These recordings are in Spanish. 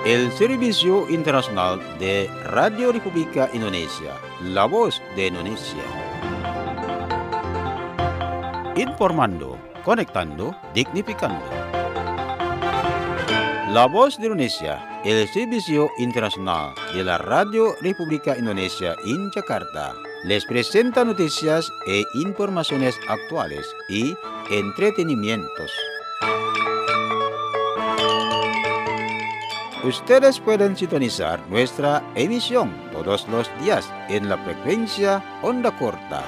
el Servicio Internacional de Radio República Indonesia, la voz de Indonesia. Informando, conectando, dignificando. La voz de Indonesia, el Servicio Internacional de la Radio República Indonesia en Jakarta, les presenta noticias e informaciones actuales y entretenimientos. Ustedes pueden sintonizar nuestra emisión todos los días en la frecuencia onda corta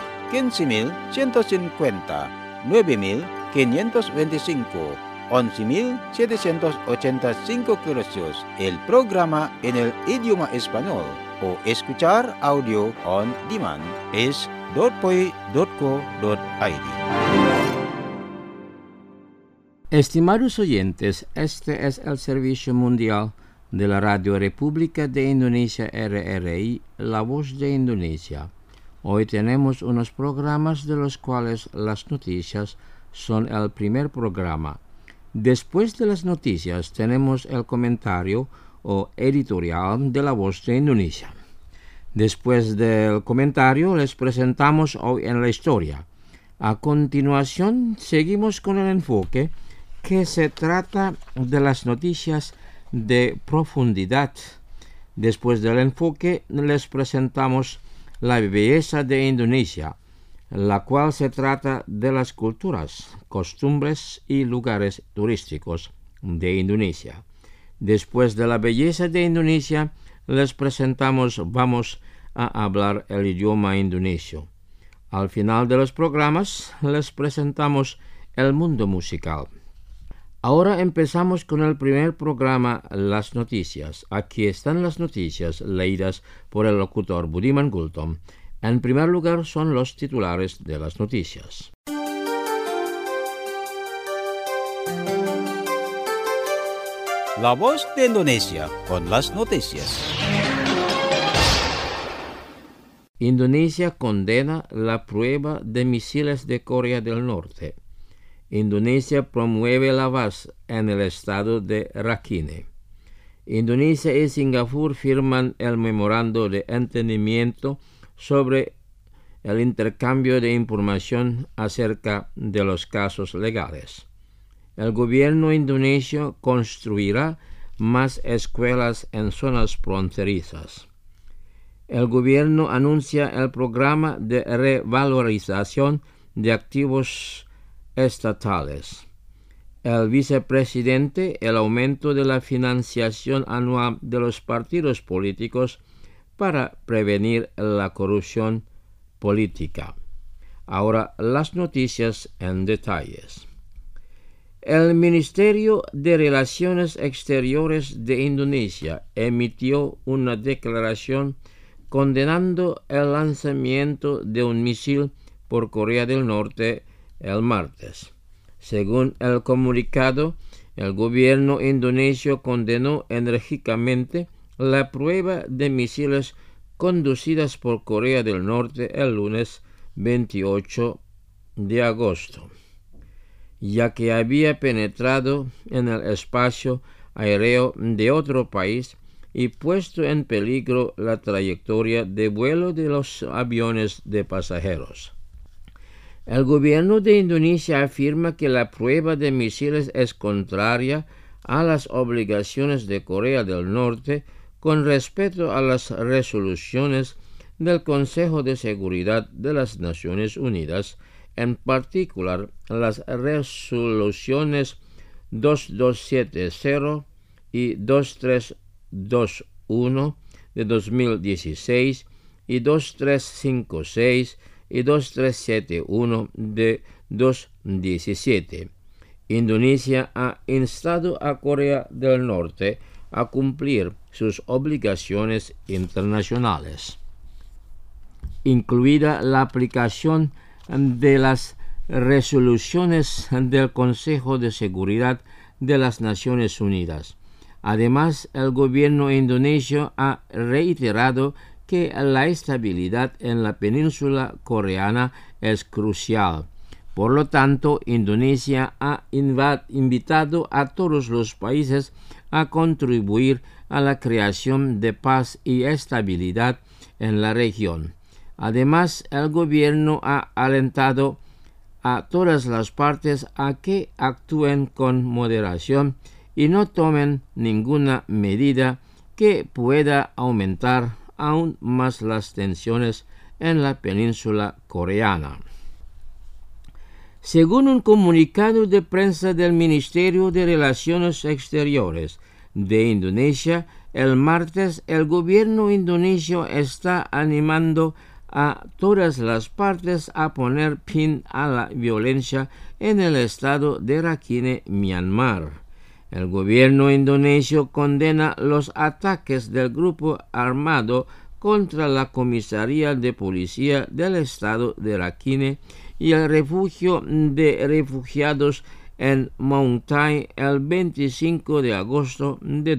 15.150, 9.525, 11.785 kHz, el programa en el idioma español, o escuchar audio on demand es .poi.co.id. Estimados oyentes, este es el Servicio Mundial de la Radio República de Indonesia RRI, la voz de Indonesia. Hoy tenemos unos programas de los cuales las noticias son el primer programa. Después de las noticias tenemos el comentario o editorial de la voz de Indonesia. Después del comentario les presentamos hoy en la historia. A continuación seguimos con el enfoque que se trata de las noticias de profundidad. Después del enfoque les presentamos la belleza de Indonesia, la cual se trata de las culturas, costumbres y lugares turísticos de Indonesia. Después de la belleza de Indonesia les presentamos Vamos a hablar el idioma indonesio. Al final de los programas les presentamos el mundo musical. Ahora empezamos con el primer programa, las noticias. Aquí están las noticias leídas por el locutor Budiman Gultom. En primer lugar son los titulares de las noticias. La voz de Indonesia con las noticias. Indonesia condena la prueba de misiles de Corea del Norte. Indonesia promueve la paz en el estado de Rakhine. Indonesia y Singapur firman el memorando de entendimiento sobre el intercambio de información acerca de los casos legales. El gobierno indonesio construirá más escuelas en zonas fronterizas. El gobierno anuncia el programa de revalorización de activos estatales. El vicepresidente, el aumento de la financiación anual de los partidos políticos para prevenir la corrupción política. Ahora las noticias en detalles. El Ministerio de Relaciones Exteriores de Indonesia emitió una declaración condenando el lanzamiento de un misil por Corea del Norte el martes. Según el comunicado, el gobierno indonesio condenó enérgicamente la prueba de misiles conducidas por Corea del Norte el lunes 28 de agosto, ya que había penetrado en el espacio aéreo de otro país y puesto en peligro la trayectoria de vuelo de los aviones de pasajeros. El gobierno de Indonesia afirma que la prueba de misiles es contraria a las obligaciones de Corea del Norte con respecto a las resoluciones del Consejo de Seguridad de las Naciones Unidas, en particular las resoluciones 2270 y 2321 de 2016 y 2356 y 2371 de 2017. Indonesia ha instado a Corea del Norte a cumplir sus obligaciones internacionales, incluida la aplicación de las resoluciones del Consejo de Seguridad de las Naciones Unidas. Además, el gobierno indonesio ha reiterado que la estabilidad en la península coreana es crucial. Por lo tanto, Indonesia ha invitado a todos los países a contribuir a la creación de paz y estabilidad en la región. Además, el gobierno ha alentado a todas las partes a que actúen con moderación y no tomen ninguna medida que pueda aumentar aún más las tensiones en la península coreana. Según un comunicado de prensa del Ministerio de Relaciones Exteriores de Indonesia, el martes el gobierno indonesio está animando a todas las partes a poner fin a la violencia en el estado de Rakhine, Myanmar. El gobierno indonesio condena los ataques del grupo armado contra la comisaría de policía del estado de Rakhine y el refugio de refugiados en Maungtai el 25 de agosto de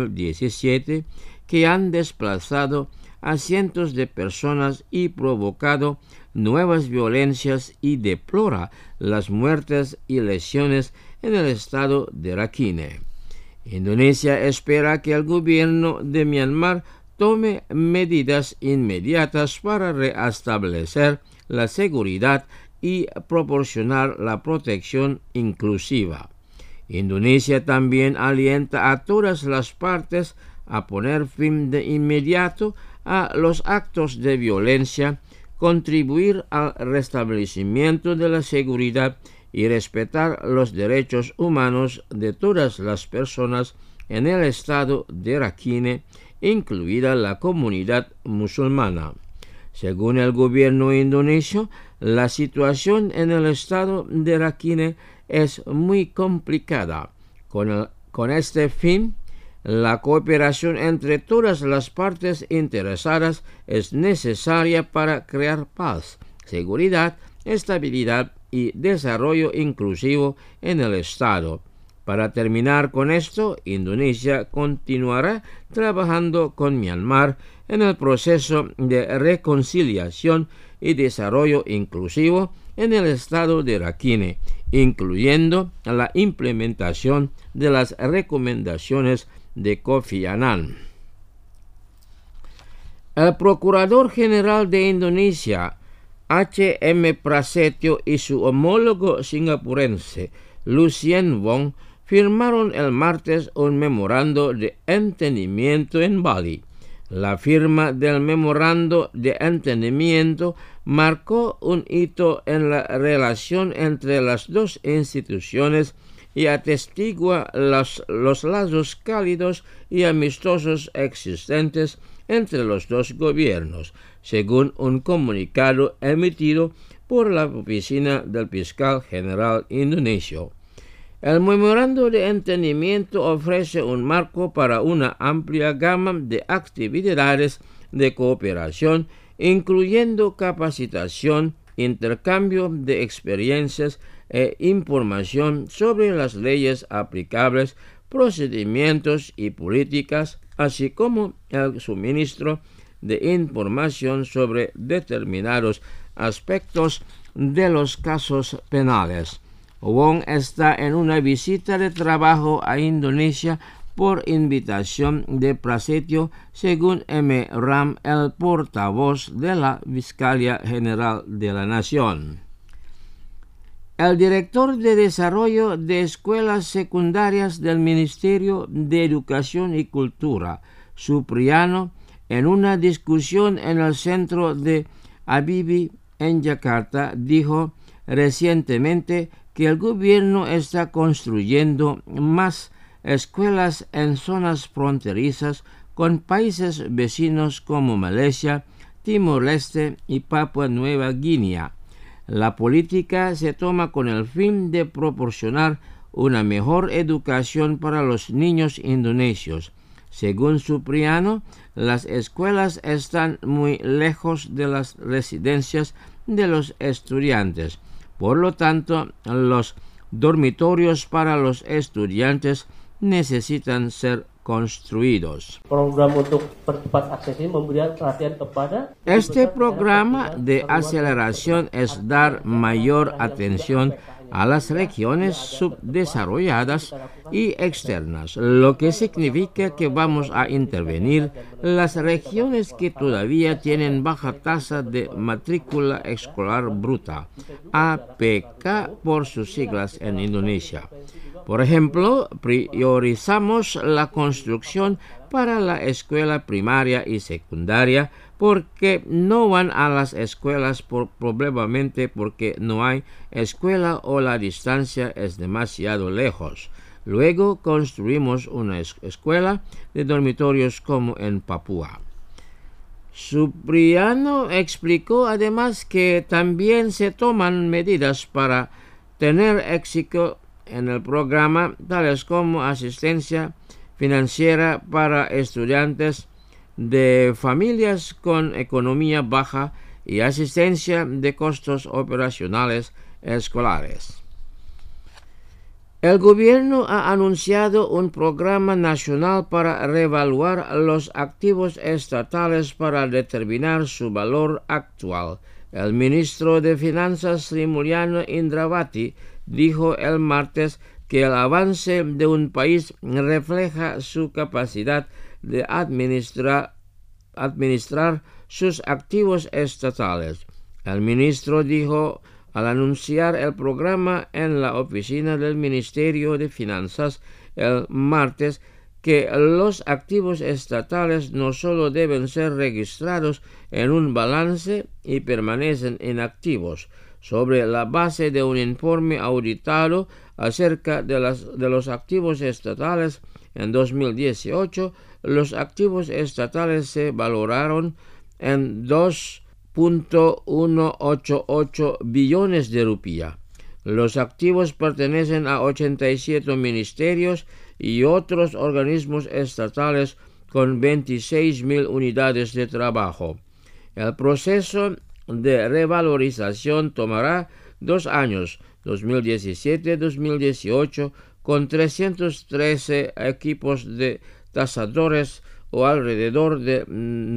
2017, que han desplazado a cientos de personas y provocado nuevas violencias, y deplora las muertes y lesiones en el estado de Rakhine. Indonesia espera que el gobierno de Myanmar tome medidas inmediatas para restablecer la seguridad y proporcionar la protección inclusiva. Indonesia también alienta a todas las partes a poner fin de inmediato a los actos de violencia, contribuir al restablecimiento de la seguridad y respetar los derechos humanos de todas las personas en el estado de Rakhine, incluida la comunidad musulmana. Según el gobierno indonesio, la situación en el estado de Rakhine es muy complicada. Con este fin, la cooperación entre todas las partes interesadas es necesaria para crear paz, seguridad, estabilidad y desarrollo inclusivo en el estado. Para terminar con esto, Indonesia continuará trabajando con Myanmar en el proceso de reconciliación y desarrollo inclusivo en el estado de Rakhine, incluyendo la implementación de las recomendaciones de Kofi Annan. El Procurador General de Indonesia, H.M. Prasetyo, y su homólogo singapurense, Lucien Wong, firmaron el martes un memorando de entendimiento en Bali. La firma del memorando de entendimiento marcó un hito en la relación entre las dos instituciones y atestigua los lazos cálidos y amistosos existentes entre los dos gobiernos, según un comunicado emitido por la Oficina del Fiscal General indonesio. El memorando de entendimiento ofrece un marco para una amplia gama de actividades de cooperación, incluyendo capacitación, intercambio de experiencias e información sobre las leyes aplicables, procedimientos y políticas, así como el suministro de información sobre determinados aspectos de los casos penales. Wong está en una visita de trabajo a Indonesia por invitación de Prasetyo, según M. Ram, el portavoz de la Fiscalía General de la Nación. El director de Desarrollo de Escuelas Secundarias del Ministerio de Educación y Cultura, Supriano, en una discusión en el centro de Habibie en Yakarta, dijo recientemente que el gobierno está construyendo más escuelas en zonas fronterizas con países vecinos como Malasia, Timor-Leste y Papua Nueva Guinea. La política se toma con el fin de proporcionar una mejor educación para los niños indonesios. Según Supriano, las escuelas están muy lejos de las residencias de los estudiantes. Por lo tanto, los dormitorios para los estudiantes necesitan ser construidos. Este programa de aceleración es dar mayor atención a las regiones subdesarrolladas y externas, lo que significa que vamos a intervenir las regiones que todavía tienen baja tasa de matrícula escolar bruta, APK por sus siglas en Indonesia. Por ejemplo, priorizamos la construcción para la escuela primaria y secundaria porque no van a las escuelas probablemente porque no hay escuela o la distancia es demasiado lejos. Luego construimos una escuela de dormitorios como en Papúa. Supriano explicó además que también se toman medidas para tener éxito en el programa, tales como asistencia financiera para estudiantes de familias con economía baja y asistencia de costos operacionales escolares. El gobierno ha anunciado un programa nacional para reevaluar los activos estatales para determinar su valor actual. El ministro de Finanzas Sri Mulyana Indrawati dijo el martes que el avance de un país refleja su capacidad de administrar sus activos estatales. El ministro dijo al anunciar el programa en la oficina del Ministerio de Finanzas el martes que los activos estatales no solo deben ser registrados en un balance y permanecen inactivos, sobre la base de un informe auditado acerca de los activos estatales en 2018, los activos estatales se valoraron en 2.188 billones de rupias. Los activos pertenecen a 87 ministerios y otros organismos estatales con 26.000 unidades de trabajo. El proceso de revalorización tomará 2 años, 2017-2018, con 313 equipos de tasadores o alrededor de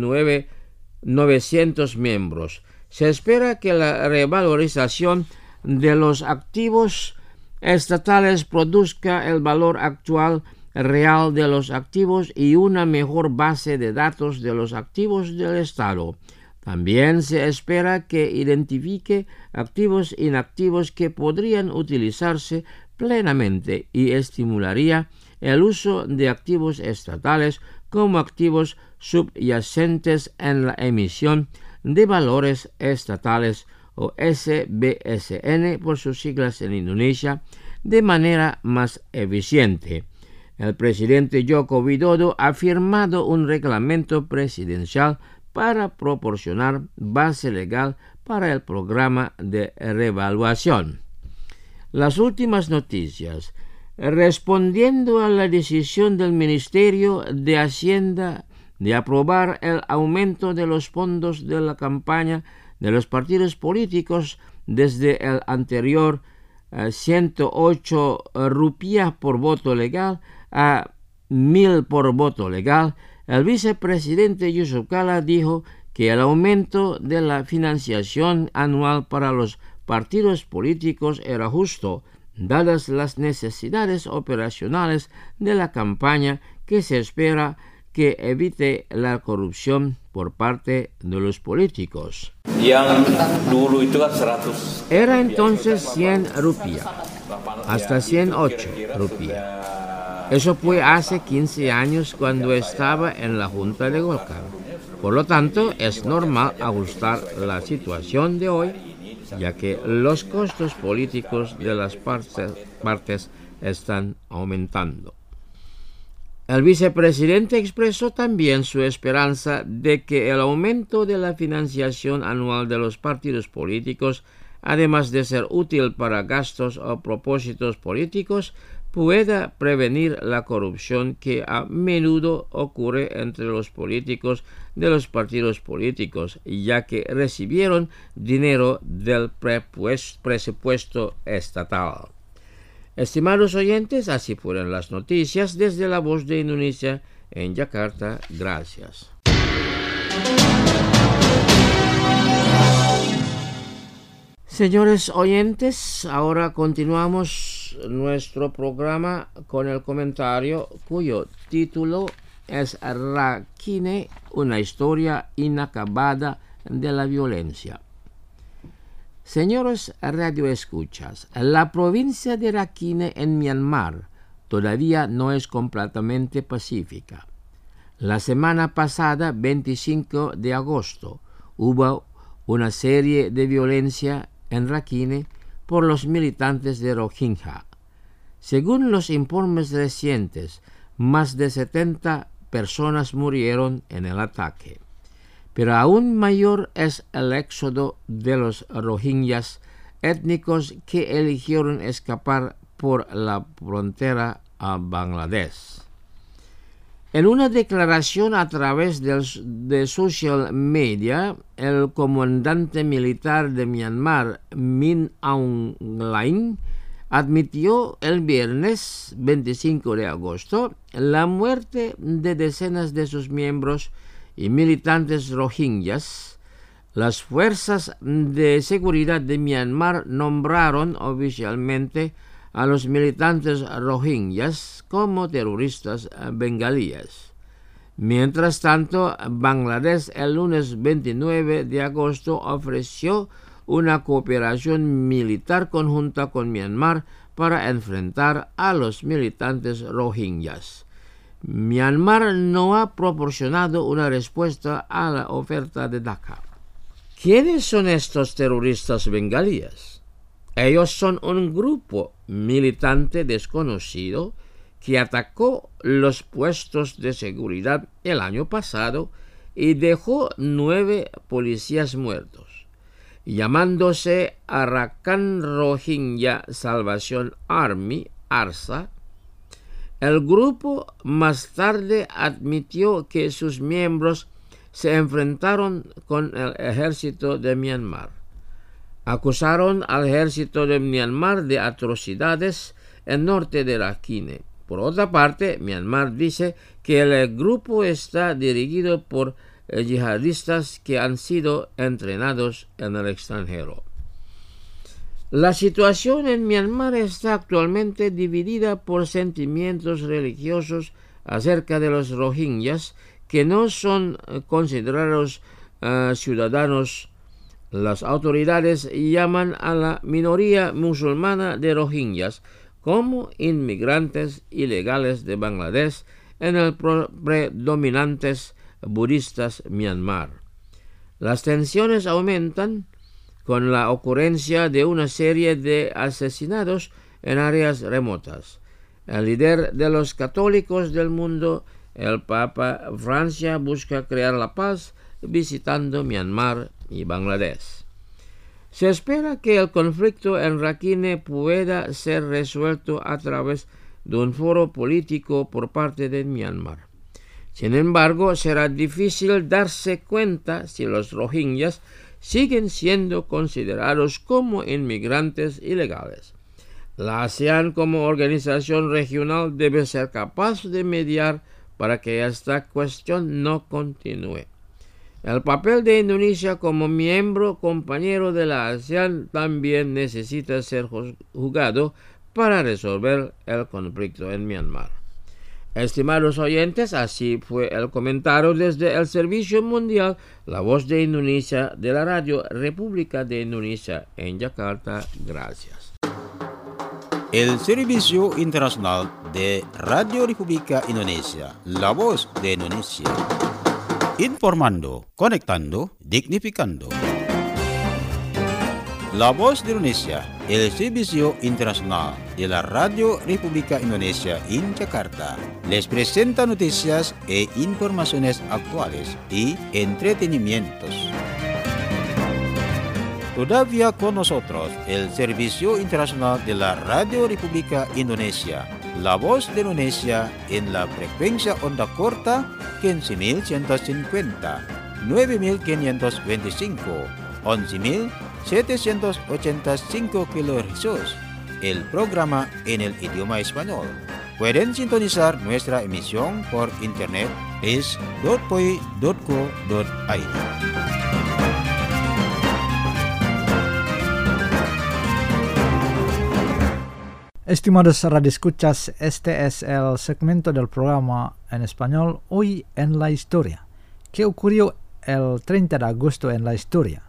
900 miembros. Se espera que la revalorización de los activos estatales produzca el valor actual real de los activos y una mejor base de datos de los activos del Estado. También se espera que identifique activos inactivos que podrían utilizarse plenamente y estimularía el uso de activos estatales como activos subyacentes en la emisión de valores estatales o SBSN por sus siglas en Indonesia de manera más eficiente. El presidente Joko Widodo ha firmado un reglamento presidencial para proporcionar base legal para el programa de revaluación. Las últimas noticias. Respondiendo a la decisión del Ministerio de Hacienda de aprobar el aumento de los fondos de la campaña de los partidos políticos desde el anterior 108 rupias por voto legal a 1.000 por voto legal, el vicepresidente Yusuf Kala dijo que el aumento de la financiación anual para los partidos políticos era justo, dadas las necesidades operacionales de la campaña que se espera que evite la corrupción por parte de los políticos. Era entonces 100 rupias, hasta 108 rupias. Eso fue hace 15 años cuando estaba en la Junta de Golkar. Por lo tanto, es normal ajustar la situación de hoy, ya que los costos políticos de las partes están aumentando. El vicepresidente expresó también su esperanza de que el aumento de la financiación anual de los partidos políticos, además de ser útil para gastos o propósitos políticos, pueda prevenir la corrupción que a menudo ocurre entre los políticos de los partidos políticos, ya que recibieron dinero del presupuesto estatal. Estimados oyentes, así fueron las noticias desde La Voz de Indonesia en Yakarta. Gracias. Señores oyentes, ahora continuamos nuestro programa con el comentario cuyo título es Rakhine, una historia inacabada de la violencia. Señores radioescuchas, la provincia de Rakhine en Myanmar todavía no es completamente pacífica. La semana pasada, 25 de agosto, hubo una serie de violencia en Rakhine por los militantes de Rohingya. Según los informes recientes, más de 70 personas murieron en el ataque. Pero aún mayor es el éxodo de los rohingyas étnicos que eligieron escapar por la frontera a Bangladesh. En una declaración a través de social media, el comandante militar de Myanmar, Min Aung Hlaing, admitió el viernes 25 de agosto la muerte de decenas de sus miembros y militantes rohingyas. Las fuerzas de seguridad de Myanmar nombraron oficialmente a los militantes rohingyas como terroristas bengalíes. Mientras tanto, Bangladesh el lunes 29 de agosto ofreció una cooperación militar conjunta con Myanmar para enfrentar a los militantes rohingyas. Myanmar no ha proporcionado una respuesta a la oferta de Dhaka. ¿Quiénes son estos terroristas bengalíes? Ellos son un grupo militante desconocido que atacó los puestos de seguridad el año pasado y dejó 9 policías muertos. Llamándose Arakan Rohingya Salvation Army, ARSA, el grupo más tarde admitió que sus miembros se enfrentaron con el ejército de Myanmar. Acusaron al ejército de Myanmar de atrocidades en norte de Rakhine. Por otra parte, Myanmar dice que el grupo está dirigido por yihadistas que han sido entrenados en el extranjero. La situación en Myanmar está actualmente dividida por sentimientos religiosos acerca de los rohingyas que no son considerados ciudadanos. Las autoridades llaman a la minoría musulmana de rohingyas como inmigrantes ilegales de Bangladesh en el predominantes budistas Myanmar. Las tensiones aumentan con la ocurrencia de una serie de asesinatos en áreas remotas. El líder de los católicos del mundo, el Papa Francia, busca crear la paz visitando Myanmar y Bangladesh. Se espera que el conflicto en Rakhine pueda ser resuelto a través de un foro político por parte de Myanmar. Sin embargo, será difícil darse cuenta si los rohingyas siguen siendo considerados como inmigrantes ilegales. La ASEAN como organización regional debe ser capaz de mediar para que esta cuestión no continúe. El papel de Indonesia como miembro compañero de la ASEAN también necesita ser jugado para resolver el conflicto en Myanmar. Estimados oyentes, así fue el comentario desde el Servicio Mundial La Voz de Indonesia de la Radio República de Indonesia en Yakarta. Gracias. El Servicio Internacional de Radio República Indonesia, La Voz de Indonesia. Informando, conectando, dignificando. La Voz de Indonesia, el Servicio Internacional de la Radio República Indonesia en Yakarta, les presenta noticias e informaciones actuales y entretenimientos. Todavía con nosotros el Servicio Internacional de la Radio República Indonesia, La Voz de Indonesia en la frecuencia onda corta 15.150, 9.525, 11.785 kHz. El programa en el idioma español. Pueden sintonizar nuestra emisión por internet es.poi.co.id. Estimados radioescuchas, este es el segmento del programa en español Hoy en la Historia. ¿Qué ocurrió el 30 de agosto en la historia?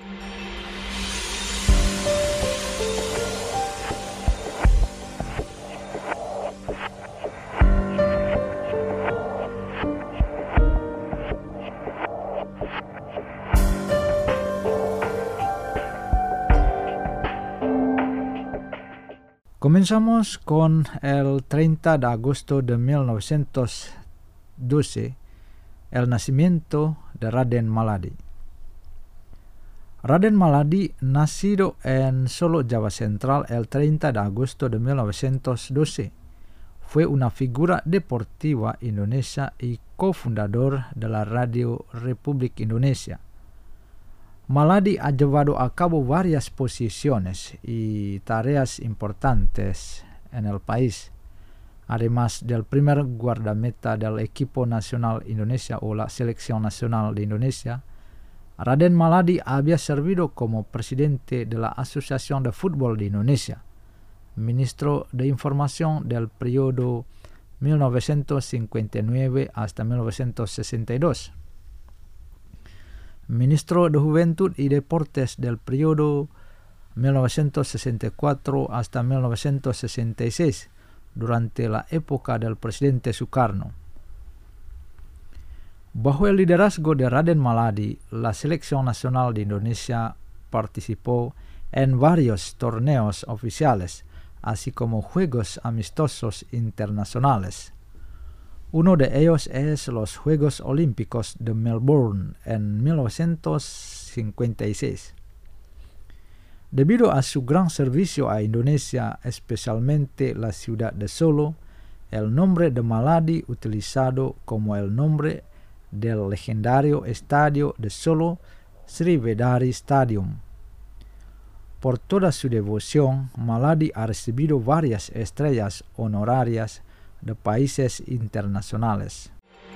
Comenzamos con el 30 de agosto de 1912, el nacimiento de Raden Maladi. Raden Maladi, nacido en Solo, Java Central, el 30 de agosto de 1912, fue una figura deportiva indonesia y cofundador de la Radio Republik Indonesia. Maladi ha llevado a cabo varias posiciones y tareas importantes en el país, además del primer guardameta del equipo nacional Indonesia o la selección nacional de Indonesia. Raden Maladi había servido como presidente de la Asociación de Fútbol de Indonesia, ministro de Información del periodo 1959 hasta 1962. Ministro de Juventud y Deportes del periodo 1964 hasta 1966, durante la época del presidente Sukarno. Bajo el liderazgo de Raden Maladi, la Selección Nacional de Indonesia participó en varios torneos oficiales, así como juegos amistosos internacionales. Uno de ellos es los Juegos Olímpicos de Melbourne en 1956. Debido a su gran servicio a Indonesia, especialmente la ciudad de Solo, el nombre de Maladi utilizado como el nombre del legendario estadio de Solo, Srivedari Stadium. Por toda su devoción, Maladi ha recibido varias estrellas honorarias de países internacionales.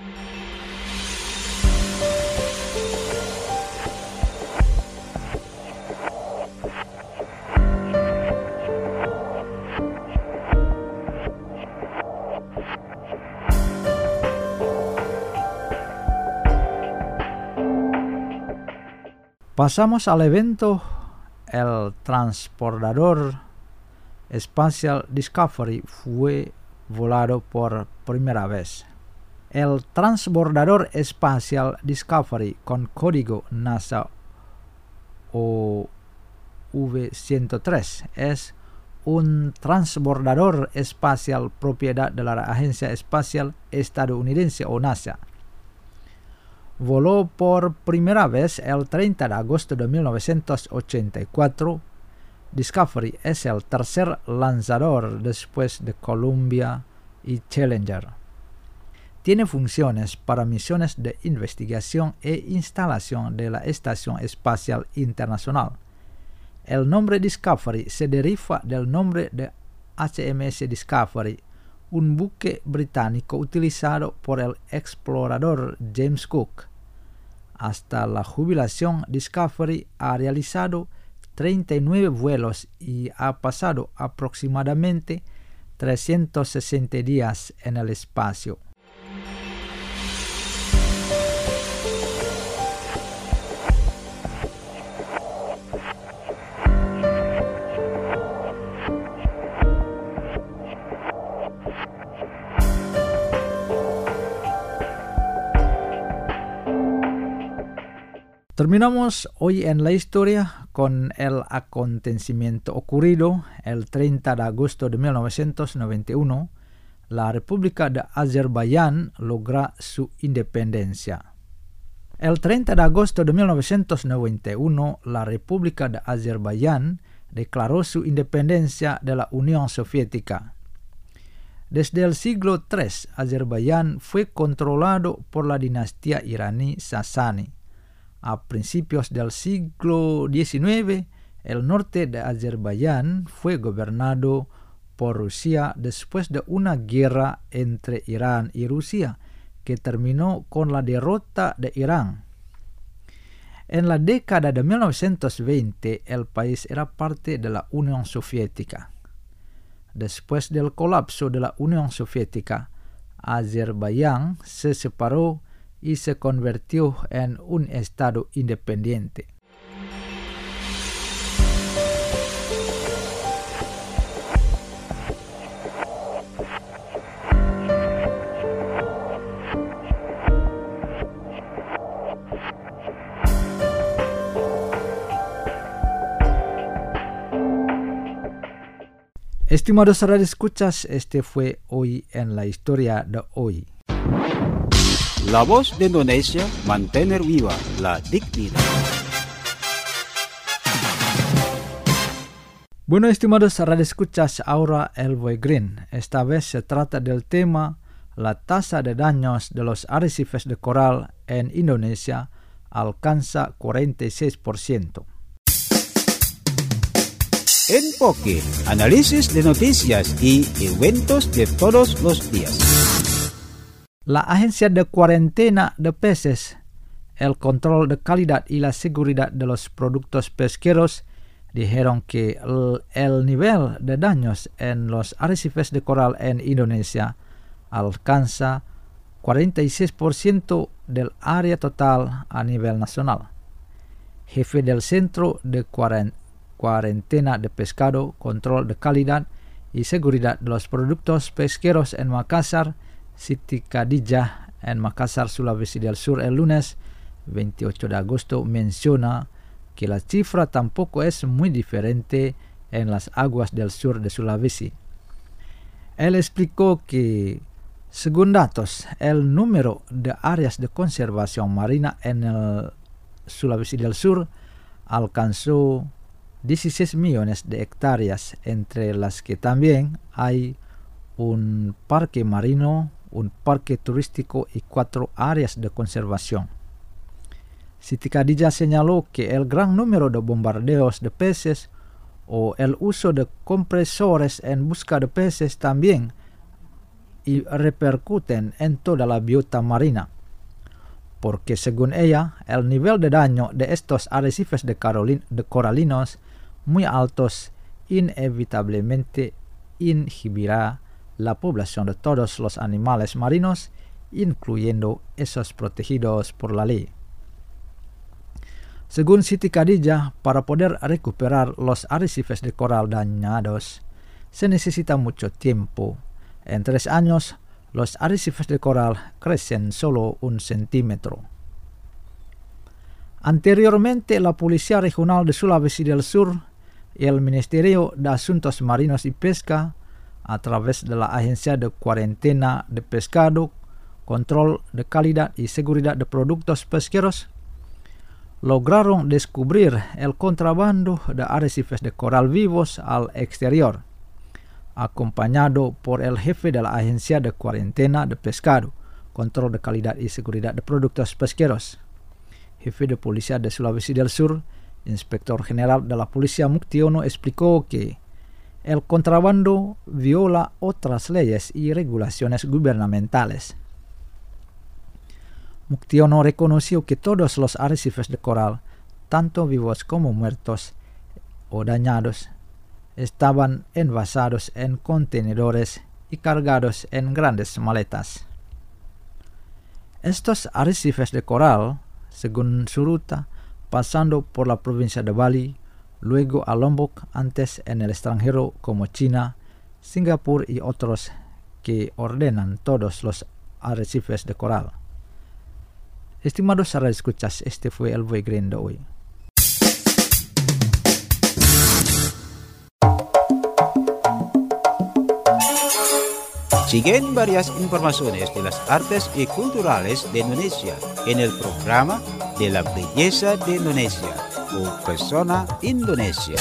Pasamos al evento. El transbordador espacial Discovery fue volado por primera vez. El transbordador espacial Discovery, con código NASA OV-103, es un transbordador espacial propiedad de la Agencia Espacial Estadounidense o NASA. Voló por primera vez el 30 de agosto de 1984. Discovery es el tercer lanzador después de Columbia y Challenger. Tiene funciones para misiones de investigación e instalación de la Estación Espacial Internacional. El nombre Discovery se deriva del nombre de HMS Discovery, un buque británico utilizado por el explorador James Cook. Hasta la jubilación, Discovery ha realizado 39 vuelos y ha pasado aproximadamente 360 días en el espacio. Terminamos hoy en la historia con el acontecimiento ocurrido el 30 de agosto de 1991. La República de Azerbaiyán logra su independencia. El 30 de agosto de 1991, la República de Azerbaiyán declaró su independencia de la Unión Soviética. Desde el siglo III, Azerbaiyán fue controlado por la dinastía iraní Sasani. A principios del siglo XIX, el norte de Azerbaiyán fue gobernado por Rusia después de una guerra entre Irán y Rusia, que terminó con la derrota de Irán. En la década de 1920, el país era parte de la Unión Soviética. después del colapso de la Unión Soviética, Azerbaiyán se separó y se convirtió en un estado independiente. Estimados radioescuchas, este fue Hoy en la Historia de hoy. La Voz de Indonesia, mantener viva la dignidad. Bueno, estimados radioescuchas, ahora el Voy Green. Esta vez se trata del tema la tasa de daños de los arrecifes de coral en Indonesia alcanza 46%. Enfoque, análisis de noticias y eventos de todos los días. La Agencia de Cuarentena de Peces, el control de calidad y la seguridad de los productos pesqueros dijeron que el nivel de daños en los arrecifes de coral en Indonesia alcanza 46% del área total a nivel nacional. Jefe del Centro de Cuarentena de Pescado, Control de Calidad y Seguridad de los Productos Pesqueros en Makassar, Siti Khadijah, en Makassar, Sulawesi del Sur, el lunes 28 de agosto, menciona que la cifra tampoco es muy diferente en las aguas del sur de Sulawesi. Él explicó que, según datos, el número de áreas de conservación marina en el Sulawesi del Sur alcanzó 16 millones de hectáreas, entre las que también hay un parque marino, un parque turístico y 4 áreas de conservación. Siti Khadijah señaló que el gran número de bombardeos de peces o el uso de compresores en busca de peces también repercuten en toda la biota marina, porque según ella, el nivel de daño de estos arrecifes de coralinos muy altos inevitablemente inhibirá la población de todos los animales marinos, incluyendo esos protegidos por la ley. Según Siti Khadijah, para poder recuperar los arrecifes de coral dañados, se necesita mucho tiempo. En 3 años, los arrecifes de coral crecen solo 1 centímetro. Anteriormente, la Policía Regional de Sulawesi del Sur y el Ministerio de Asuntos Marinos y Pesca, a través de la Agencia de Cuarentena de Pescado, Control de Calidad y Seguridad de Productos Pesqueros, lograron descubrir el contrabando de arrecifes de coral vivos al exterior, acompañado por el jefe de la Agencia de Cuarentena de Pescado, Control de Calidad y Seguridad de Productos Pesqueros. Jefe de Policía de Sulawesi del Sur, Inspector General de la Policía Muktiono, explicó que el contrabando viola otras leyes y regulaciones gubernamentales. Muktiono reconoció que todos los arrecifes de coral, tanto vivos como muertos o dañados, estaban envasados en contenedores y cargados en grandes maletas. Estos arrecifes de coral, según su ruta, pasando por la provincia de Bali, luego a Lombok, antes en el extranjero como China, Singapur y otros que ordenan todos los arrecifes de coral. Estimados radioescuchas, este fue el Voy Green de hoy. Siguen varias informaciones de las artes y culturales de Indonesia en el programa de la belleza de Indonesia o Persona Indonesia.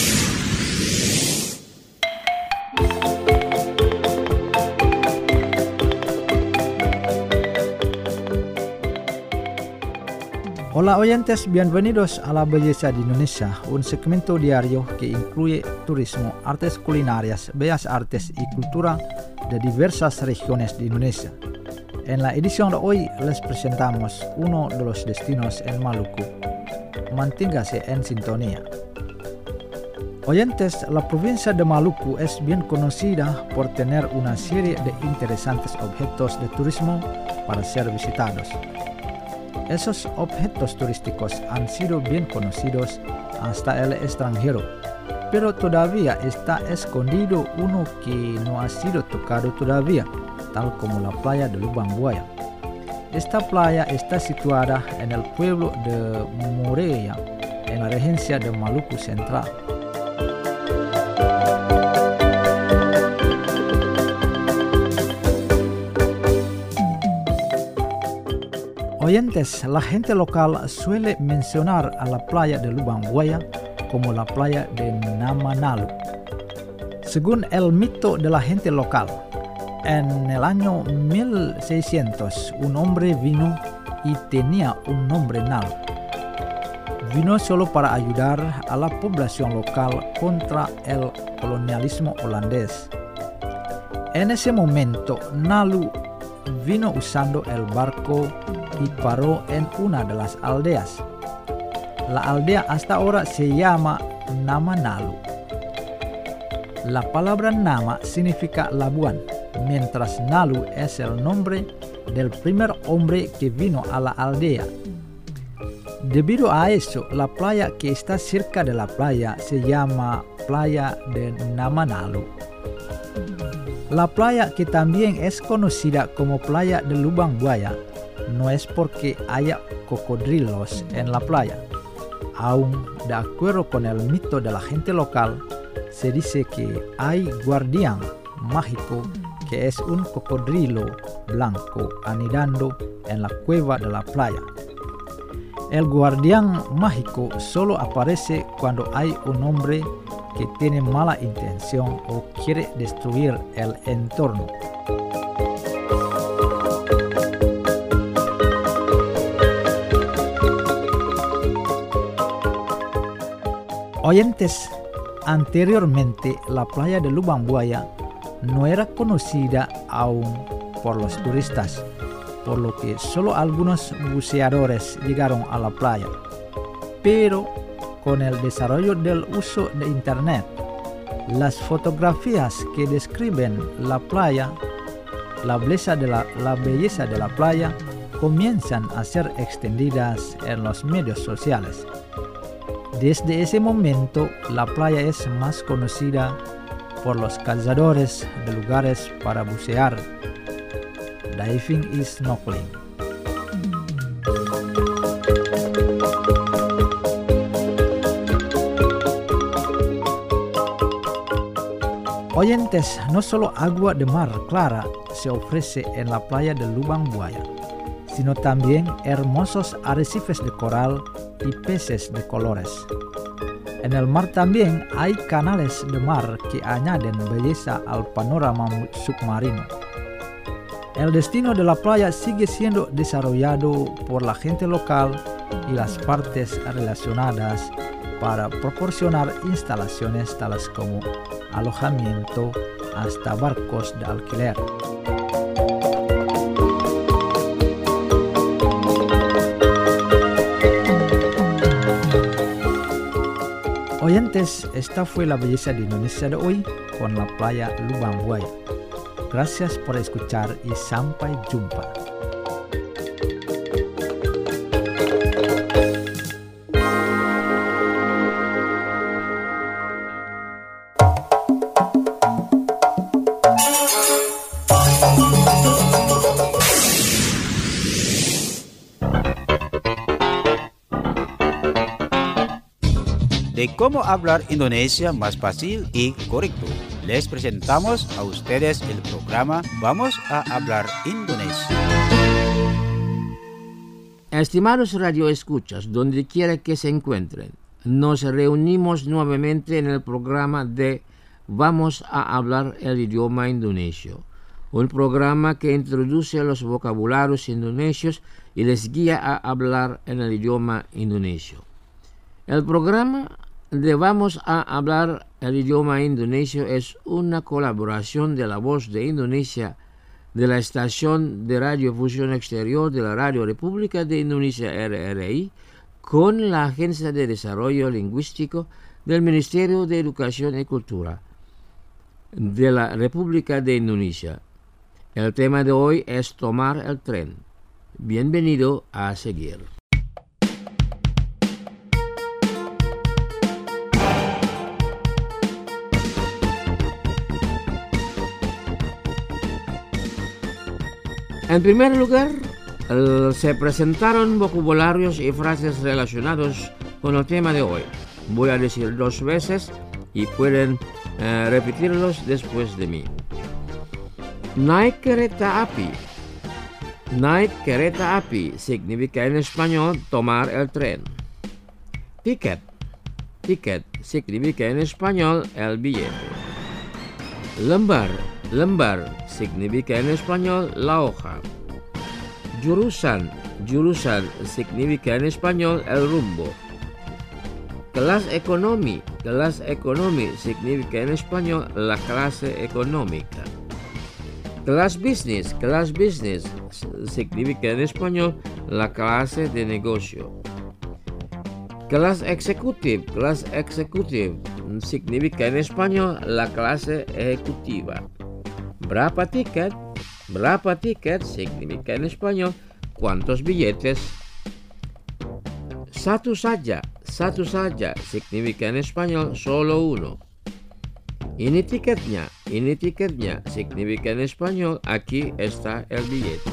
Hola oyentes, bienvenidos a La Belleza de Indonesia, un segmento diario que incluye turismo, artes culinarias, bellas artes y cultura de diversas regiones de Indonesia. En la edición de hoy les presentamos uno de los destinos en Maluku. Manténgase en sintonía. Oyentes, la provincia de Maluku es bien conocida por tener una serie de interesantes objetos de turismo para ser visitados. Esos objetos turísticos han sido bien conocidos hasta el extranjero, pero todavía está escondido uno que no ha sido tocado todavía, tal como la playa de Lubang Buaya. Esta playa está situada en el pueblo de Morea, en la regencia de Maluku Central. Oyentes, la gente local suele mencionar a la playa de Lubang Buaya como la playa de Nama Nalu. Según el mito de la gente local, en el año 1600 un hombre vino y tenía un nombre Nalu. Vino solo para ayudar a la población local contra el colonialismo holandés. En ese momento, Nalu vino usando el barco y paró en una de las aldeas. La aldea hasta ahora se llama Nama Nalu. La palabra Nama significa Labuan, mientras Nalu es el nombre del primer hombre que vino a la aldea. Debido a eso, la playa que está cerca de la playa se llama Playa de Nama Nalu. La playa, que también es conocida como Playa de Lubang Buaya, no es porque haya cocodrilos en la playa. Aún de acuerdo con el mito de la gente local, se dice que hay guardián mágico que es un cocodrilo blanco anidando en la cueva de la playa. El guardián mágico solo aparece cuando hay un hombre que tiene mala intención o quiere destruir el entorno. Oyentes, anteriormente la playa de Lubang Buaya no era conocida aún por los turistas, por lo que solo algunos buceadores llegaron a la playa. Pero con el desarrollo del uso de Internet, las fotografías que describen la playa, la belleza de la playa, comienzan a ser extendidas en los medios sociales. Desde ese momento, la playa es más conocida por los cazadores de lugares para bucear, diving y snorkeling. Oyentes, no solo agua de mar clara se ofrece en la playa de Lubang Buaya, sino también hermosos arrecifes de coral y peces de colores. En el mar también hay canales de mar que añaden belleza al panorama submarino. El destino de la playa sigue siendo desarrollado por la gente local y las partes relacionadas para proporcionar instalaciones tales como alojamiento hasta barcos de alquiler. Oyentes, esta fue la belleza de Indonesia de hoy con la playa Lubang Buaya. Gracias por escuchar y sampai jumpa. De cómo hablar Indonesia más fácil y correcto, les presentamos a ustedes el programa Vamos a hablar Indonesia. Estimados radioescuchas, donde quiera que se encuentren, nos reunimos nuevamente en el programa de Vamos a hablar el idioma indonesio, un programa que introduce los vocabularios indonesios y les guía a hablar en el idioma indonesio. El programa de Vamos a hablar el idioma indonesio es una colaboración de La Voz de Indonesia, de la estación de radiofusión exterior de la Radio República de Indonesia RRI, con la Agencia de Desarrollo Lingüístico del Ministerio de Educación y Cultura de la República de Indonesia. El tema de hoy es tomar el tren. Bienvenido a seguir. En primer lugar, se presentaron vocabularios y frases relacionados con el tema de hoy. Voy a decir 2 veces y pueden repetirlos después de mí. Naik kereta api. Naik kereta api significa en español tomar el tren. Tiket. Tiket significa en español el billete. Lembar. Lembar significa en español la hoja. Jurusan. Jurusan significa en español el rumbo. Kelas ekonomi. Kelas ekonomi significa en español la clase económica. Kelas bisnis. Kelas bisnis significa en español la clase de negocio. Kelas eksekutif. Kelas eksekutif significa en español la clase ejecutiva. Berapa tiket? Berapa tiket significa en español ¿cuántos billetes? Satu saja. Satu saja significa en español solo uno. Ini tiketnya. Ini tiketnya significa en español aquí está el billete.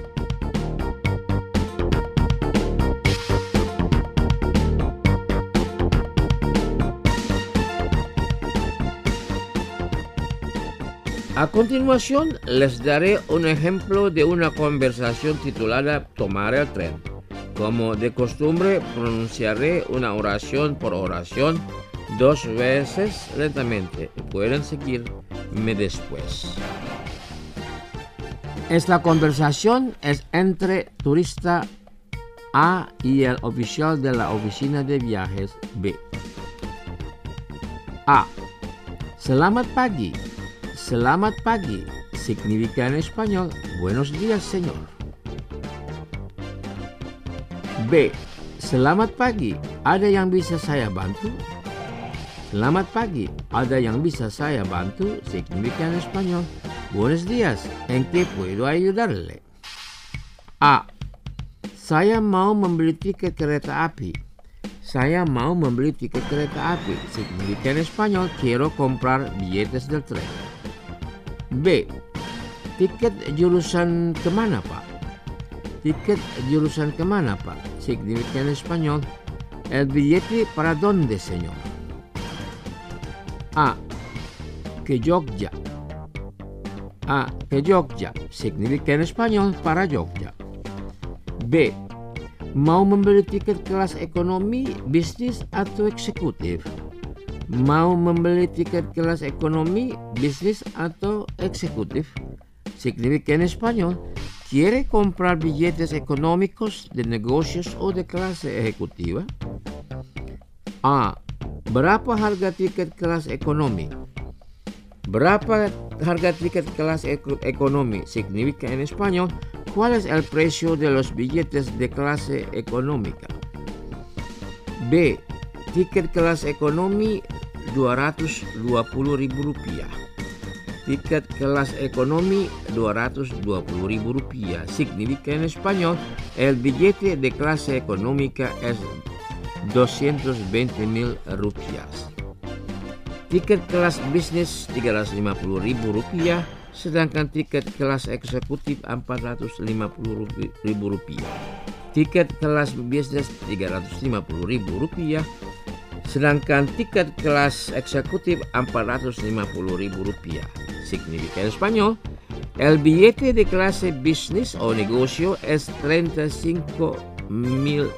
A continuación les daré un ejemplo de una conversación titulada Tomar el tren. Como de costumbre, pronunciaré una oración por oración 2 veces lentamente. Pueden seguirme después. Esta conversación es entre turista A y el oficial de la oficina de viajes B. A. Selamat pagi. Selamat pagi significa en español buenos días, señor. B. Selamat pagi, ada yang bisa saya bantu? Selamat pagi, ada yang bisa saya bantu significa en español buenos días, ¿en qué puedo ayudarle? A. Saya mau membeli tiket kereta api. Saya mau membeli tiket kereta api significa en español quiero comprar billetes del tren. B. Tiket jurusan kemana, Pak? Tiket jurusan kemana, Pak? Significa en español el billete para dónde, señor. A. Que Jogja. A. Que Jogja significa en español para Jogja. B. Mau membeli tiket kelas ekonomi, bisnis atau eksekutif? Mau membeli tiket kelas ekonomi, bisnis atau eksekutif? Significa en español, ¿quiere comprar billetes económicos de negocios o de clase ejecutiva? A. Berapa harga tiket kelas ekonomi? Berapa harga tiket kelas ekonomi? Significa en español, ¿cuál es el precio de los billetes de clase económica? B. Tiket kelas ekonomi Rp220.000. Tiket kelas ekonomi Rp220.000 significa en español el billete de clase económica es Rp220.000. Tiket kelas bisnis Rp350.000, sedangkan tiket kelas eksekutif Rp450.000. Tiket kelas bisnis Rp350.000, sedangkan tiket kelas eksekutif Rp450.000. Significa en español, el billete de clase business o negocio es Rp35.000,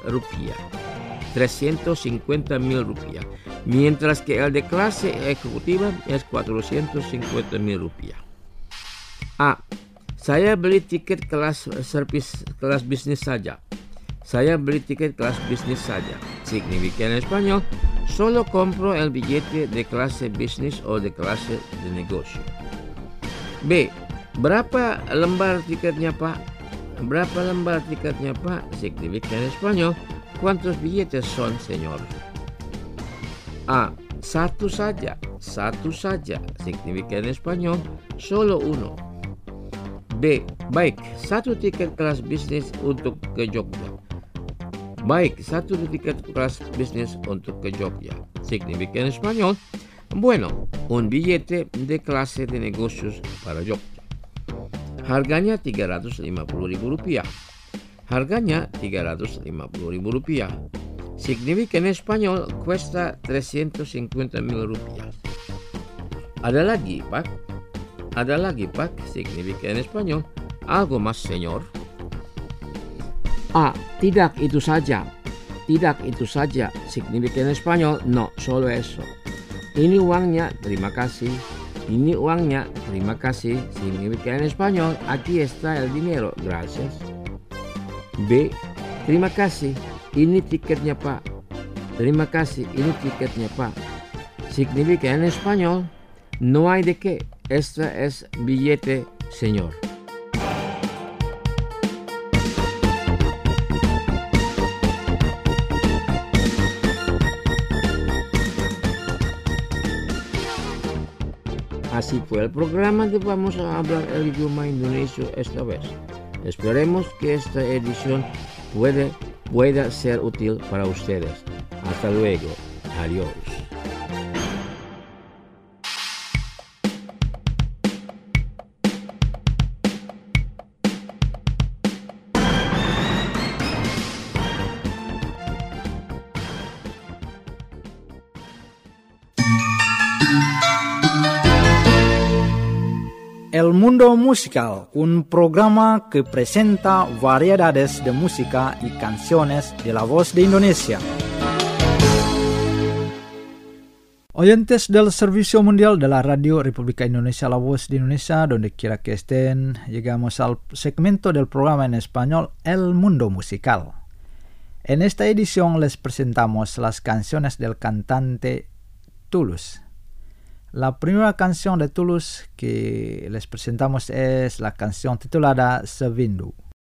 Rp350.000, mientras que el de clase ejecutiva es Rp450.000. A. Saya beli tiket kelas bisnis saja. Saya beli tiket kelas bisnis saja. Significa en español, solo compro el billete de clase business o de clase de negocio. B. Berapa lembar tiketnya, Pak? Berapa lembar tiketnya, Pak? Significa en español, ¿cuántos billetes son, señor? A. satu saja, signifikan Espanyol, solo uno. B. Baik, satu tiket kelas bisnis untuk ke Jogja. Baik, satu tiket kelas bisnis untuk ke Jogja, significa en español, bueno, un billete de clase de negocios para Jogja. Harganya Rp350.000. Harganya Rp350.000. Significa en español, cuesta Rp350.000. Ada lagi, Pak? Ada lagi, Pak, significa en español, algo más, señor. A. Tidak itu saja. Tidak itu saja. Significa en español, no, solo eso. Ini uangnya, terima kasih. Ini uangnya, terima kasih. Significa en español, aquí está el dinero, gracias. B. Terima kasih. Ini tiketnya, Pak. Terima kasih. Ini tiketnya, Pak. Significa en español, no hay de qué. Esta es billete, señor. Así fue el programa de Vamos a hablar el idioma indonesio esta vez. Esperemos que esta edición pueda ser útil para ustedes. Hasta luego. Adiós. El Mundo Musical, un programa que presenta variedades de música y canciones de la voz de Indonesia. Oyentes del Servicio Mundial de la Radio República Indonesia, la voz de Indonesia, donde quiera que estén, llegamos al segmento del programa en español El Mundo Musical. En esta edición les presentamos las canciones del cantante Tulus. La primera canción de Tulus que les presentamos es la canción titulada Sewindu.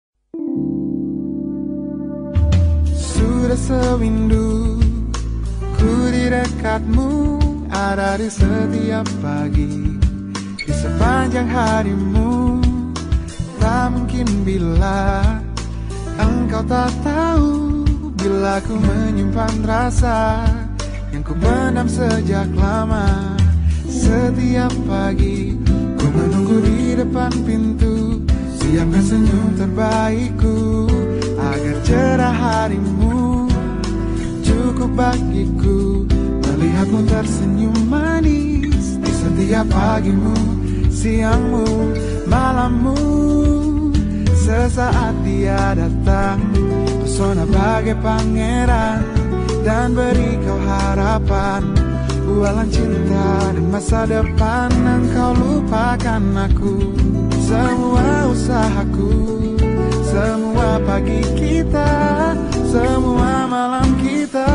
Sudah sewindu ku di dekatmu, ada di setiap pagi, di sepanjang harimu. Tak mungkin bila engkau tak tahu, bila ku menyimpan rasa yang ku pendam sejak lama. Setiap pagi ku menunggu di depan pintu, siapkan senyum terbaikku agar cerah harimu. Cukup bagiku melihatmu tersenyum manis di setiap pagimu, siangmu, malammu. Sesaat dia datang, pesona bagai pangeran, dan beri kau harapan, bualan cinta dan masa depan. Engkau lupakan aku, semua usahaku, semua pagi kita, semua malam kita.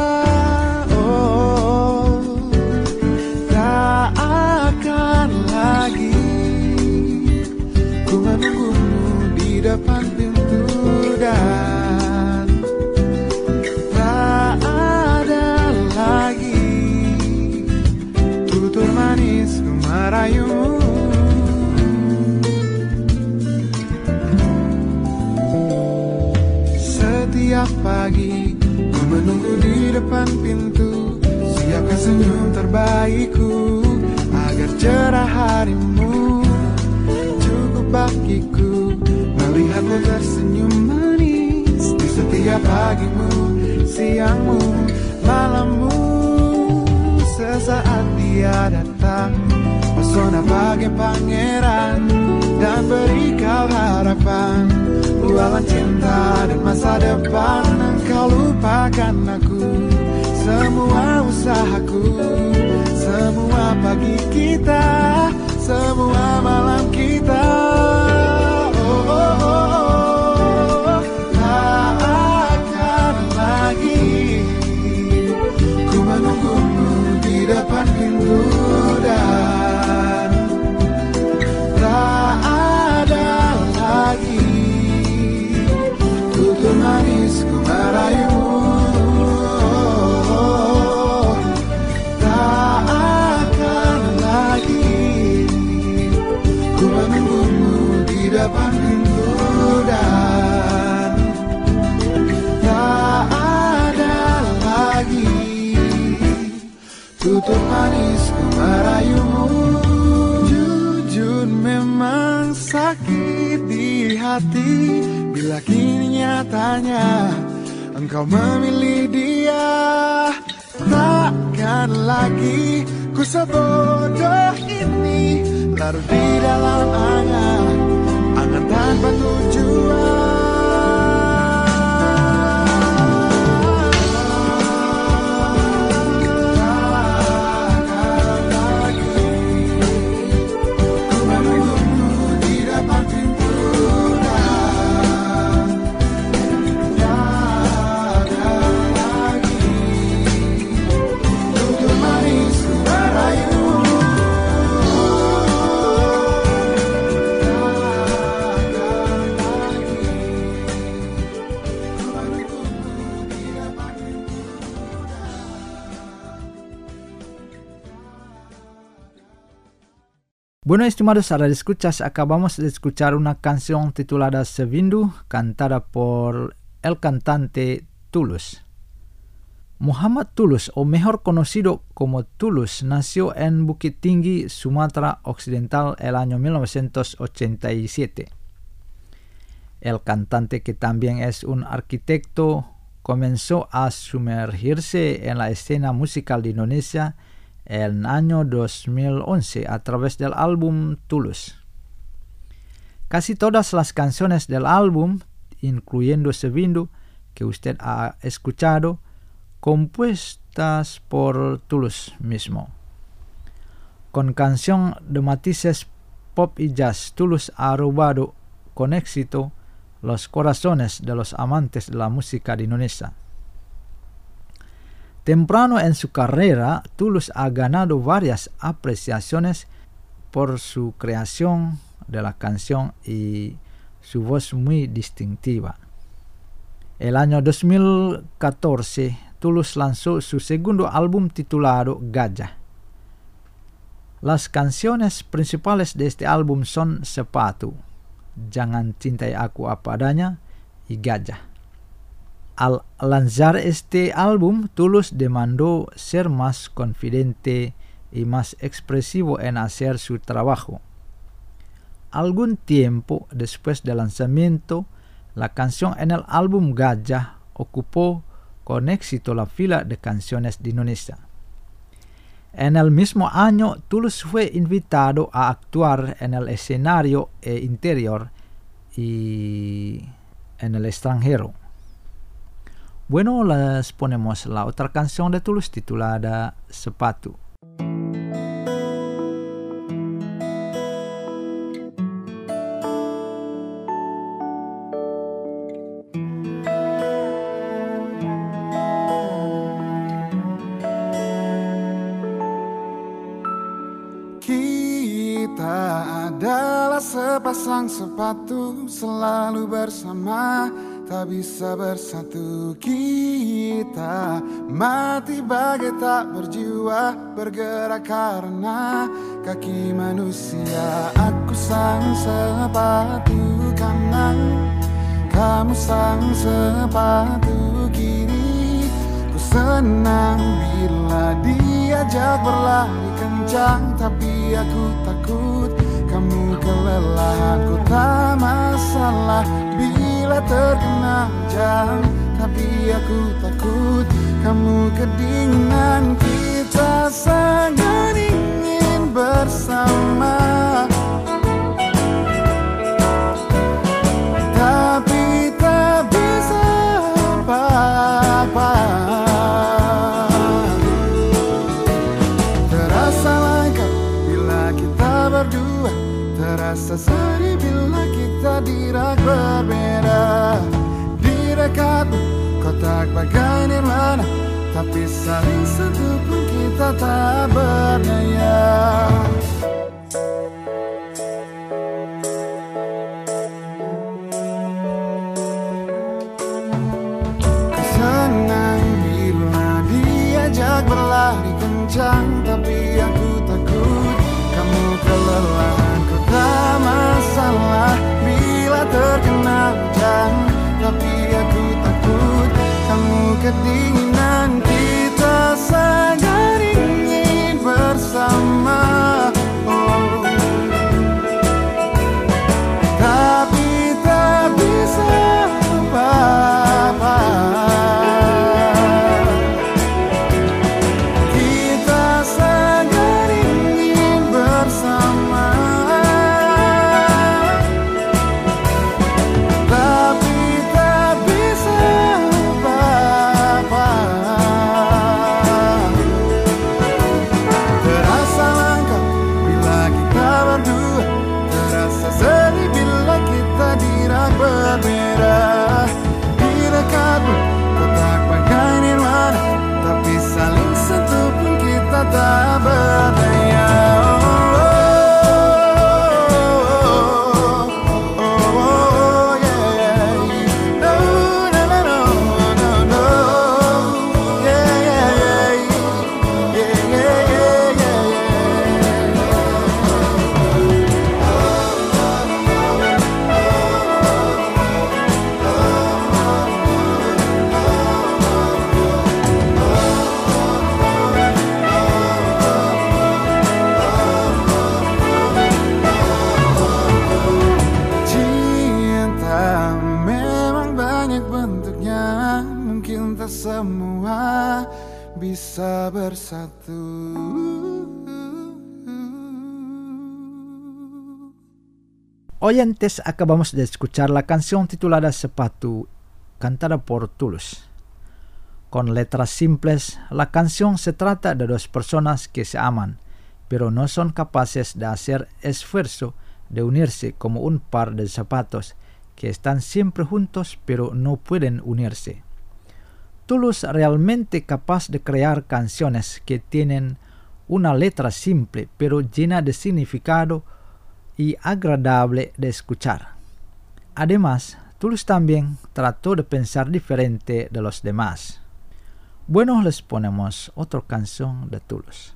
Oh, tak akan lagi ku menunggumu di depan pintu, dan tak ada lagi tutur manis ku merayumu. Setiap pagi ku menunggu di depan pintu, siapkan senyum terbaikku agar cerah harimu. Cukup bagiku melihatmu tersenyum manis di setiap pagimu, siangmu, malammu. Sesaat dia datang, pesona bagai pangeran, dan beri kau harapan, bualan cinta dan masa depan. Engkau lupakan aku, semua usahaku, semua pagi kita, semua malam kita. Oh, oh, oh, tak akan lagi ku menunggumu di depan pintu, dan tak ada lagi tutur manis ku merayumu. Tak depan pintu dan tak ada lagi tutur manisku merayumu. Jujur memang sakit di hati bila kini nyatanya engkau memilih dia. Takkan lagi ku sebodoh ini larut di dalam angan tanpa tujuan. Bueno, estimados radioescuchas, acabamos de escuchar una canción titulada Sevindu, cantada por el cantante Tulus. Muhammad Tulus, o mejor conocido como Tulus, nació en Bukit Tinggi, Sumatera Occidental, el año 1987. El cantante, que también es un arquitecto, comenzó a sumergirse en la escena musical de Indonesia en el año 2011 a través del álbum Tulus. Casi todas las canciones del álbum, incluyendo Sevindu, que usted ha escuchado, compuestas por Tulus mismo. Con canción de matices pop y jazz, Tulus ha robado con éxito los corazones de los amantes de la música de Indonesia. Temprano en su carrera, Tulus ha ganado varias apreciaciones por su creación de la canción y su voz muy distintiva. El año 2014, Tulus lanzó su segundo álbum titulado Gajah. Las canciones principales de este álbum son Sepatu, Jangan Cintai Aku Apa Adanya, y Gajah. Al lanzar este álbum, Tulus demandó ser más confidente y más expresivo en hacer su trabajo. Algún tiempo después del lanzamiento, la canción en el álbum Gajah ocupó con éxito la fila de canciones de Indonesia. En el mismo año, Tulus fue invitado a actuar en el escenario interior y en el extranjero. Bueno, les ponemos la otra canción de Tulus titulada Sepatu. Kita adalah sepasang sepatu, selalu bersama, tak bisa bersatu. Kita mati bagai tak berjiwa, bergerak karena kaki manusia. Aku sang sepatu kanan, kamu sang sepatu kiri. Ku senang bila diajak berlari kencang, tapi aku takut kamu kelelahan. Ku tak masalah bila terkena jam, tapi aku takut kamu kedinginan. Kita sangat ingin bersama, tapi tak bisa apa-apa. Terasa lengkap bila kita berdua, terasa sedih bila kita dirak berbeda. Di dekatmu kotak bagai nirwana, tapi saling sentuh pun kita tak berdaya. Senang bila diajak berlari kencang, tapi aku takut kamu kelelahan. Ku tak masalah bila tak berdaya. Semua bisa bersatu. Oyentes, acabamos de escuchar la canción titulada Sepatu, cantada por Tulus. Con letras simples, la canción se trata de dos personas que se aman, pero no son capaces de hacer esfuerzo de unirse como un par de zapatos que están siempre juntos pero no pueden unirse. Tulus realmente capaz de crear canciones que tienen una letra simple pero llena de significado y agradable de escuchar. Además, Tulus también trató de pensar diferente de los demás. Bueno, les ponemos otra canción de Tulus.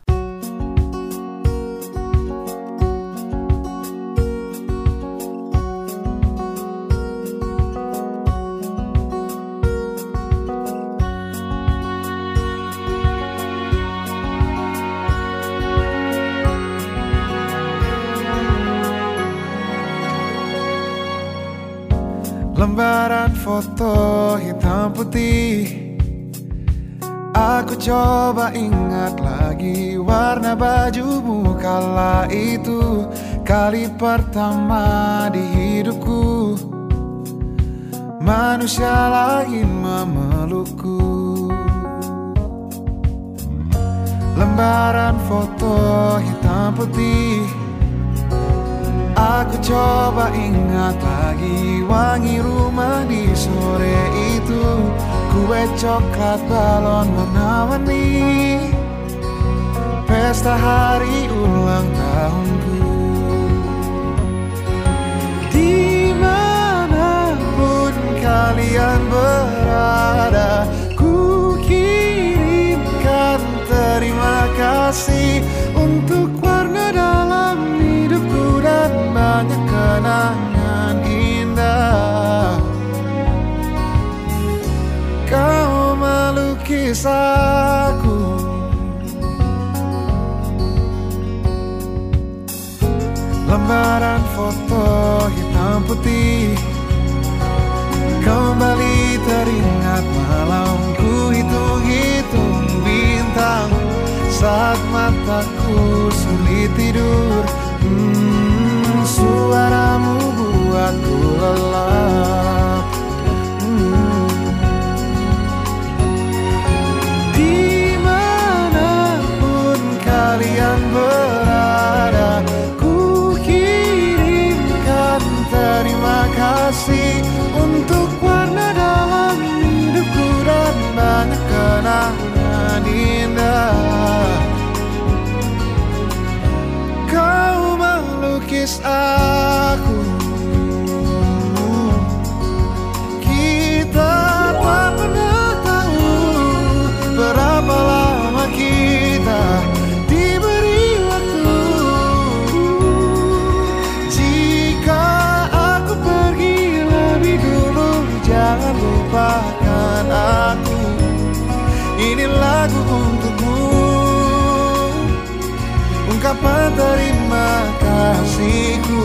Lembaran foto hitam putih, aku coba ingat lagi warna bajumu kala itu. Kali pertama di hidupku manusia lain memelukku. Lembaran foto hitam putih, aku coba ingat lagi wangi rumah di sore itu. Kue coklat, balon warna-warni, pesta hari ulang tahunku. Dimanapun kalian berada, ku kirimkan terima kasih untuk warna dalam hidupku dan banyak kenangan indah. Kau melukis aku, lembaran foto hitam putih, kembali teringat malamku hitung-hitung bintang saat mataku sulit tidur. Suaramu buatku lelap. Dimanapun kalian berada, ku kirimkan terima kasih untuk warna dalam hidupku dan banyak kenangan indah. Kau melukis aku, kita tak pernah tahu berapa lama kita diberi waktu. Jika aku pergi lebih dulu, jangan lupakan aku. Ini lagu untukmu, ungkapan terima kasihku.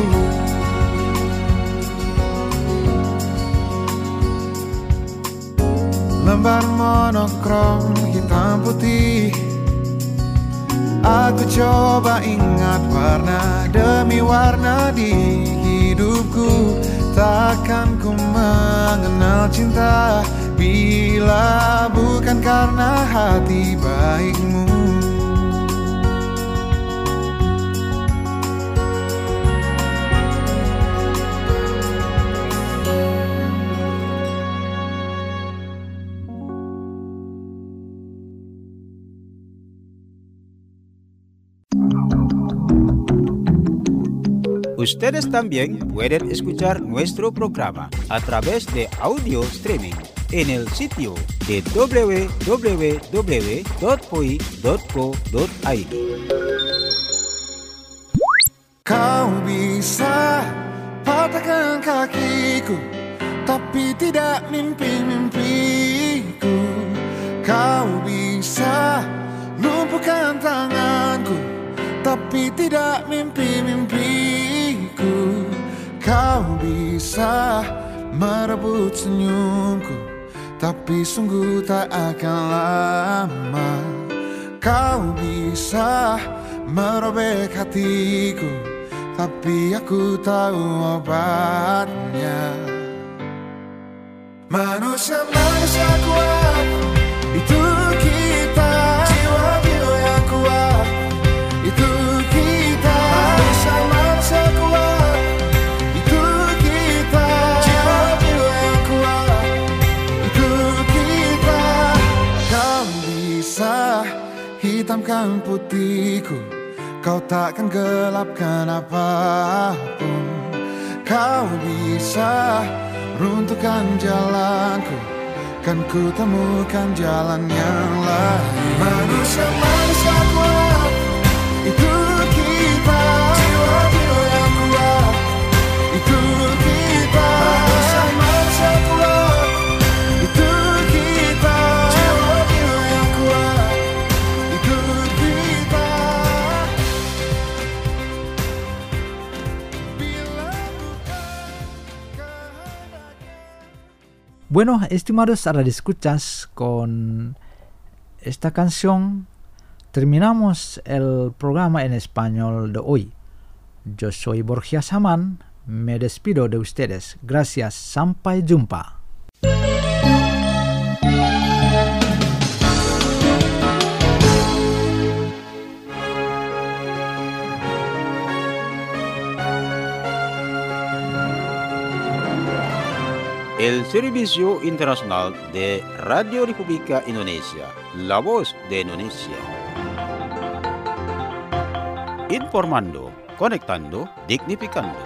Lembar monokrom hitam putih, aku coba ingat warna demi warna di hidupku. Takkan ku mengenal cinta bila bukan karena hati baikmu. Ustedes también pueden escuchar nuestro programa a través de audio streaming en el sitio de www.poi.co.id. Kau bisa patahkan kakiku, tapi tidak mimpi-mimpiku. Kau bisa lumpuhkan tanganku, tapi tidak mimpi-mimpiku. Kau bisa merebut senyumku, tapi sungguh tak akan lama. Kau bisa merobek hatiku, tapi aku tahu obatnya. Manusia-manusia kuat, itu kita. Jiwa-jiwa yang kuat, itu kita. Manusia-manusia kuat, itu kita. Jiwa-jiwa yang kuat, itu kita. Kau bisa hitamkan putihku, kau takkan gelapkan apapun. Kau bisa runtuhkan jalanku, kan ku temukan jalan yang lain. Manusia-manusia kuat, itu kita. Jiwa-jiwa yang kuat, itu kita. Manusia-manusia kuat, itu kita. Jiwa-jiwa yang kuat, itu kita. Bueno, estimados radioescuchas, con esta canción terminamos el programa en español de hoy. Yo soy Borja Saman, me despido de ustedes. Gracias, sampai jumpa. El Servicio Internacional de Radio República Indonesia, la voz de Indonesia. Informando, conectando, dignificando.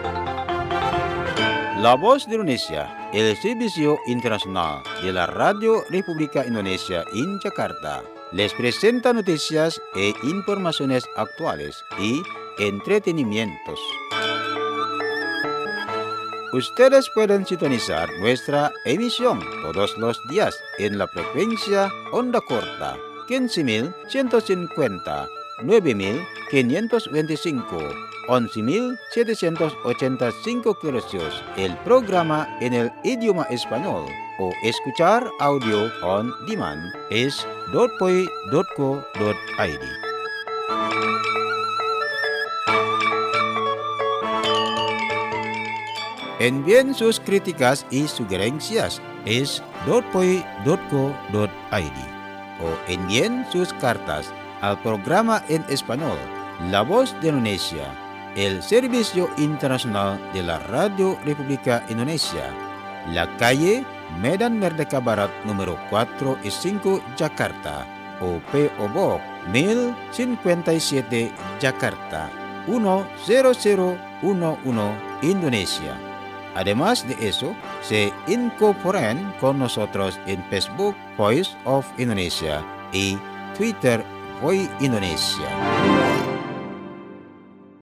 La voz de Indonesia, el Servicio Internacional de la Radio República Indonesia en Jakarta, les presenta noticias e informaciones actuales y entretenimientos. Ustedes pueden sintonizar nuestra emisión todos los días en la frecuencia onda corta 15.150, 9.525, 11.785 kHz. El programa en el idioma español o escuchar audio on demand es .poi.co.id. Envíen sus críticas y sugerencias es .poi.co.id o envíen sus cartas al programa en español La Voz de Indonesia, el Servicio Internacional de la Radio República Indonesia, la calle Medan Merdeka Barat número 4 y 5 Jakarta o P.O. Box 1057 Jakarta 10011 Indonesia. Además de eso, se incorporan con nosotros en Facebook Voice of Indonesia y Twitter Voice Indonesia.